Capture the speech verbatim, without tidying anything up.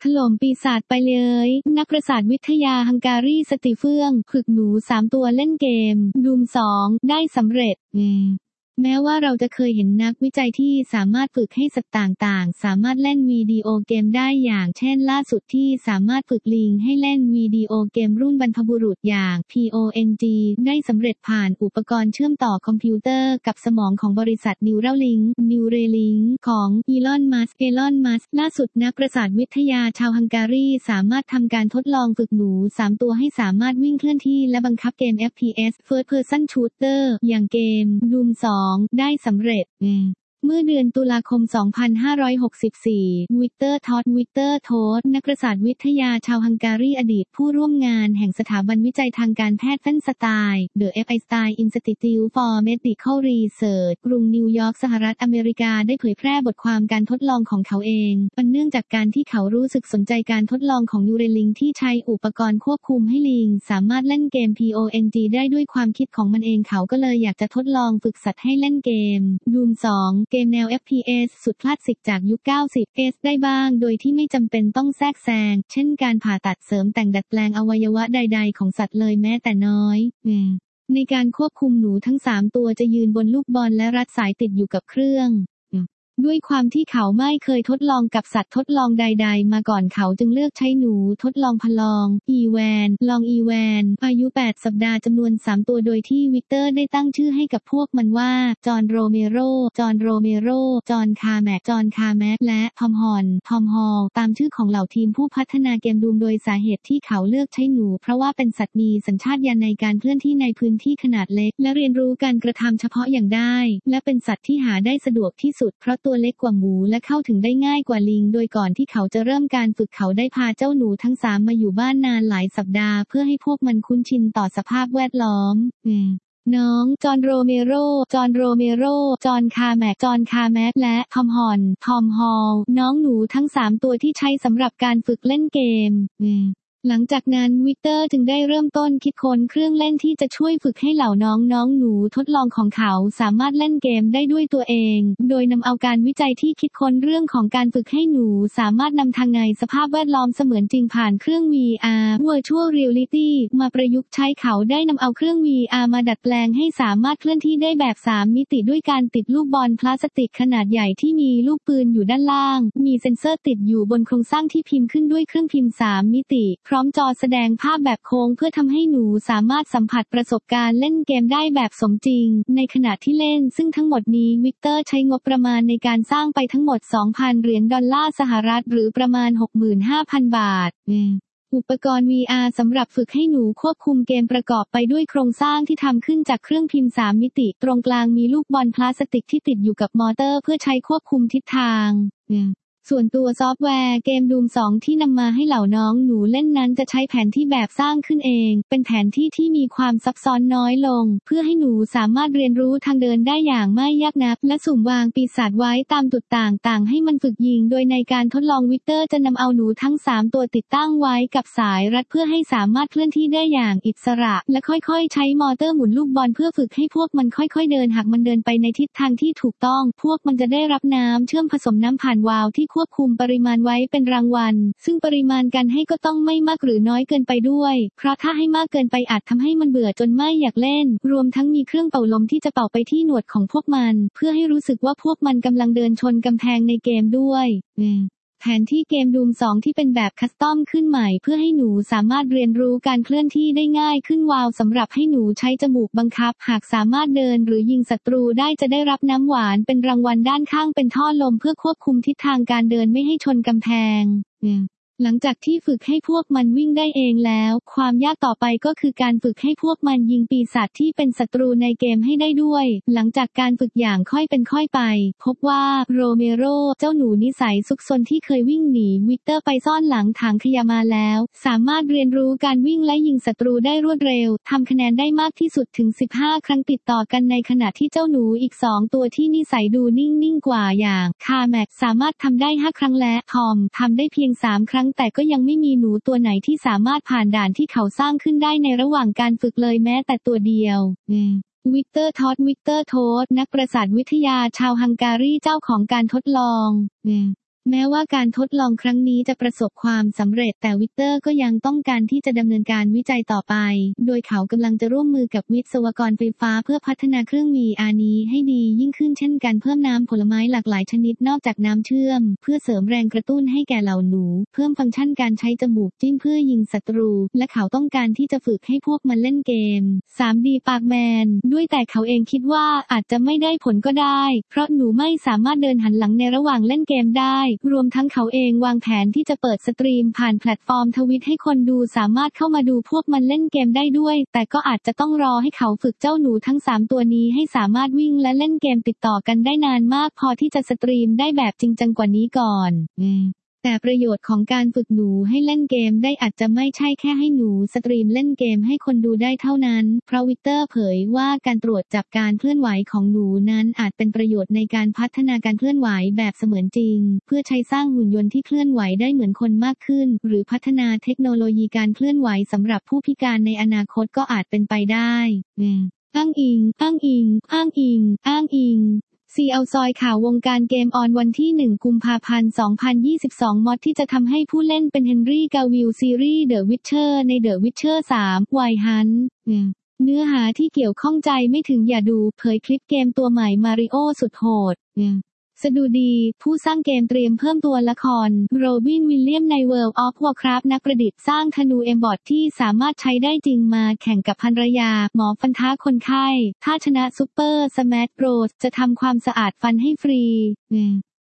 ถล่มปีศาจไปเลยนักประสาทวิทยาฮังการีสติเฟื่องฝึกหนูสามตัวเล่นเกมดูมสองได้สำเร็จแม้ว่าเราจะเคยเห็นนักวิจัยที่สามารถฝึกให้สัตว์ต่างๆสามารถเล่นวิดีโอเกมได้อย่างเช่นล่าสุดที่สามารถฝึกลิงให้เล่นวิดีโอเกมรุ่นบรรพบุรุษอย่าง พี โอ เอ็น จี ได้สำเร็จผ่านอุปกรณ์เชื่อมต่อคอมพิวเตอร์กับสมองของบริษัท Neuralink Neuralink ของ Elon Musk Elon Musk ล่าสุดนักประสาทวิทยาชาวฮังการีสามารถทำการทดลองฝึกหนูสามตัวให้สามารถวิ่งเคลื่อนที่และบังคับเกม เอฟ พี เอส First Person Shooter อย่างเกม Doom สองได้สำเร็จเมื่อเดือนตุลาคม สองพันห้าร้อยหกสิบสี่ วิกเตอร์ ทอด วิกเตอร์ โทดนักประสาทวิทยาชาวฮังการีอดีตผู้ร่วมงานแห่งสถาบันวิจัยทางการแพทย์เฟนสไตน์ The เอฟ ไอ Stein Institute for Medical Research กรุงนิวยอร์กสหรัฐอเมริกาได้เผยแพร่บทความการทดลองของเขาเองอันเนื่องจากการที่เขารู้สึกสนใจการทดลองของ Neuralink ที่ใช้อุปกรณ์ควบคุมให้ลิงสามารถเล่นเกม พี โอ เอ็น จี ได้ด้วยความคิดของมันเองเขาก็เลยอยากจะทดลองฝึกสัตว์ให้เล่นเกม Doom สองเกมแนว เอฟ พี เอส สุดคลาสสิกจากยุค เก้าสิบ เอส ได้บ้างโดยที่ไม่จำเป็นต้องแทรกแซงเช่นการผ่าตัดเสริมแต่งดัดแปลงอวัยวะใดๆของสัตว์เลยแม้แต่น้อยในการควบคุมหนูทั้งสามตัวจะยืนบนลูกบอลและรัดสายติดอยู่กับเครื่องด้วยความที่เขาไม่เคยทดลองกับสัตว์ทดลองใดๆมาก่อนเขาจึงเลือกใช้หนูทดลองพลองอีแวนลองอีแวนอายุแปดสัปดาห์จำนวนสามตัวโดยที่วิกเตอร์ได้ตั้งชื่อให้กับพวกมันว่าจอห์นโรเมโรจอห์นโรเมโรจอห์นคาแมกจอห์นคาแมกและทอมฮอนทอมฮอลตามชื่อของเหล่าทีมผู้พัฒนาเกมดูมโดยสาเหตุที่เขาเลือกใช้หนูเพราะว่าเป็นสัตว์มีสัญชาตญาณในการเคลื่อนที่ในพื้นที่ขนาดเล็กและเรียนรู้การกระทำเฉพาะอย่างได้และเป็นสัตว์ที่หาได้สะดวกที่สุดเพราะตัวเล็กกว่าหมูและเข้าถึงได้ง่ายกว่าลิงโดยก่อนที่เขาจะเริ่มการฝึกเขาได้พาเจ้าหนูทั้งสามมาอยู่บ้านนานหลายสัปดาห์เพื่อให้พวกมันคุ้นชินต่อสภาพแวดล้อมน้องจอห์นโรเมโรจอห์นโรเมโรจอห์นคาแมกจอห์นคาแมกและทอมฮอนทอมฮอลน้องหนูทั้งสามตัวที่ใช้สำหรับการฝึกเล่นเกมหลังจากนั้นวิกเตอร์จึงได้เริ่มต้นคิดค้นเครื่องเล่นที่จะช่วยฝึกให้เหล่าน้องน้องหนูทดลองของเขาสามารถเล่นเกมได้ด้วยตัวเองโดยนำเอาการวิจัยที่คิดค้นเรื่องของการฝึกให้หนูสามารถนำทางในสภาพแวดล้อมเสมือนจริงผ่านเครื่อง วี อาร์ Virtual Reality มาประยุกต์ใช้เขาได้นำเอาเครื่อง วี อาร์ มาดัดแปลงให้สามารถเคลื่อนที่ได้แบบสามมิติด้วยการติดลูกบอลพลาสติกขนาดใหญ่ที่มีลูกปืนอยู่ด้านล่างมีเซ็นเซอร์ติดอยู่บนโครงสร้างที่พิมพ์ขึ้นด้วยเครื่องพิมพ์สามมิติพร้อมจอแสดงภาพแบบโค้งเพื่อทำให้หนูสามารถสัมผัสประสบการณ์เล่นเกมได้แบบสมจริงในขณะที่เล่นซึ่งทั้งหมดนี้วิกเตอร์ใช้งบประมาณในการสร้างไปทั้งหมด สองพัน เหรียญดอลลาร์สหรัฐหรือประมาณ หกหมื่นห้าพัน บาทอุปกรณ์ วี อาร์ สำหรับฝึกให้หนูควบคุมเกมประกอบไปด้วยโครงสร้างที่ทำขึ้นจากเครื่องพิมพ์สามมิติตรงกลางมีลูกบอลพลาสติกที่ติดอยู่กับมอเตอร์เพื่อใช้ควบคุมทิศทางส่วนตัวซอฟต์แวร์เกม Doom สองที่นำมาให้เหล่าน้องหนูเล่นนั้นจะใช้แผนที่แบบสร้างขึ้นเองเป็นแผนที่ที่มีความซับซ้อนน้อยลงเพื่อให้หนูสามารถเรียนรู้ทางเดินได้อย่างไม่ยากนักและสุ่มวางปีศาจไว้ตามจุดต่างๆให้มันฝึกยิงโดยในการทดลองวิกเตอร์จะนำเอาหนูทั้งสามตัวติดตั้งไว้กับสายรัดเพื่อให้สามารถเคลื่อนที่ได้อย่างอิสระและค่อยๆใช้มอเตอร์หมุนลูกบอลเพื่อฝึกให้พวกมันค่อยๆเดินหากมันเดินไปในทิศทางที่ถูกต้องพวกมันจะได้รับน้ำเชื่อมผสมน้ำผ่านวาล์วที่ควบคุมปริมาณไว้เป็นรางวัลซึ่งปริมาณการให้ก็ต้องไม่มากหรือน้อยเกินไปด้วยเพราะถ้าให้มากเกินไปอาจทำให้มันเบื่อจนไม่อยากเล่นรวมทั้งมีเครื่องเป่าลมที่จะเป่าไปที่หนวดของพวกมันเพื่อให้รู้สึกว่าพวกมันกำลังเดินชนกำแพงในเกมด้วยแผนที่เกม Doom สองที่เป็นแบบคัสตอมขึ้นใหม่เพื่อให้หนูสามารถเรียนรู้การเคลื่อนที่ได้ง่ายขึ้นวาล์วสำหรับให้หนูใช้จมูกบังคับหากสามารถเดินหรือยิงศัตรูได้จะได้รับน้ำหวานเป็นรางวัลด้านข้างเป็นท่อลมเพื่อควบคุมทิศทางการเดินไม่ให้ชนกำแพงหลังจากที่ฝึกให้พวกมันวิ่งได้เองแล้วความยากต่อไปก็คือการฝึกให้พวกมันยิงปีศาจที่เป็นศัตรูในเกมให้ได้ด้วยหลังจากการฝึกอย่างค่อยเป็นค่อยไปพบว่าโรเมโรเจ้าหนูนิสัยซุกซนที่เคยวิ่งหนีวิกเตอร์ไปซ่อนหลังถังขยะมาแล้วสามารถเรียนรู้การวิ่งและยิงศัตรูได้รวดเร็วทำคะแนนได้มากที่สุดถึงสิบห้าครั้งติดต่อกันในขณะที่เจ้าหนูอีกสองตัวที่นิสัยดูนิ่งๆกว่าอย่างคาแม็กสามารถทำได้ห้าครั้งและทอมทำได้เพียงสามครั้งแต่ก็ยังไม่มีหนูตัวไหนที่สามารถผ่านด่านที่เขาสร้างขึ้นได้ในระหว่างการฝึกเลยแม้แต่ตัวเดียววิกเตอร์ทอดวิกเตอร์โทดนักประสาทวิทยาชาวฮังการีเจ้าของการทดลองแม้ว่าการทดลองครั้งนี้จะประสบความสำเร็จแต่วิกเตอร์ก็ยังต้องการที่จะดำเนินการวิจัยต่อไปโดยเขากำลังจะร่วมมือกับวิศวกรไฟฟ้าเพื่อพัฒนาเครื่อง วี อาร์ นี้ให้ดียิ่งขึ้นเช่นการเพิ่มน้ำผลไม้หลากหลายชนิดนอกจากน้ำเชื่อมเพื่อเสริมแรงกระตุ้นให้แก่เหล่าหนูเพิ่มฟังก์ชันการใช้จมูกจิ้มเพื่อยิงศัตรูและเขาต้องการที่จะฝึกให้พวกมันเล่นเกม ทรี ดี ปากแมนด้วยแต่เขาเองคิดว่าอาจจะไม่ได้ผลก็ได้เพราะหนูไม่สามารถเดินหันหลังในระหว่างเล่นเกมได้รวมทั้งเขาเองวางแผนที่จะเปิดสตรีมผ่านแพลตฟอร์มทวิตให้คนดูสามารถเข้ามาดูพวกมันเล่นเกมได้ด้วยแต่ก็อาจจะต้องรอให้เขาฝึกเจ้าหนูทั้งสามตัวนี้ให้สามารถวิ่งและเล่นเกมติดต่อกันได้นานมากพอที่จะสตรีมได้แบบจริงจังกว่านี้ก่อนอืมแต่ประโยชน์ของการฝึกหนูให้เล่นเกมได้อาจจะไม่ใช่แค่ให้หนูสตรีมเล่นเกมให้คนดูได้เท่านั้นเพราะวิกเตอร์เผยว่าการตรวจจับการเคลื่อนไหวของหนูนั้นอาจเป็นประโยชน์ในการพัฒนาการเคลื่อนไหวแบบเสมือนจริงเพื่อใช้สร้างหุ่นยนต์ที่เคลื่อนไหวได้เหมือนคนมากขึ้นหรือพัฒนาเทคโนโลยีการเคลื่อนไหวสำหรับผู้พิการในอนาคตก็อาจเป็นไปได้อ้างอิงอ้างอิงอ้างอิงอ้างอิงซีเอาซอยข่าววงการเกมออนวันที่หนึ่งกุมภาพันธ์สองพันยี่สิบสองมอดที่จะทำให้ผู้เล่นเป็นเฮนรี่กาวิลซีรีส์เดอะวิชเชอร์ในเดอะวิชเชอร์สามไวฮันเนื้อหาที่เกี่ยวข้องใจไม่ถึงอย่าดูเผยคลิปเกมตัวใหม่มาริโอสุดโหดสดุดีผู้สร้างเกมเตรียมเพิ่มตัวละครโรบินวิลเลียมใน World of Warcraft นักประดิษฐ์สร้างธนูเอมบอทที่สามารถใช้ได้จริงมาแข่งกับภรรยาหมอฟันท้าคนไข้ถ้าชนะซุปเปอร์สแมชโบรสจะทำความสะอาดฟันให้ฟรี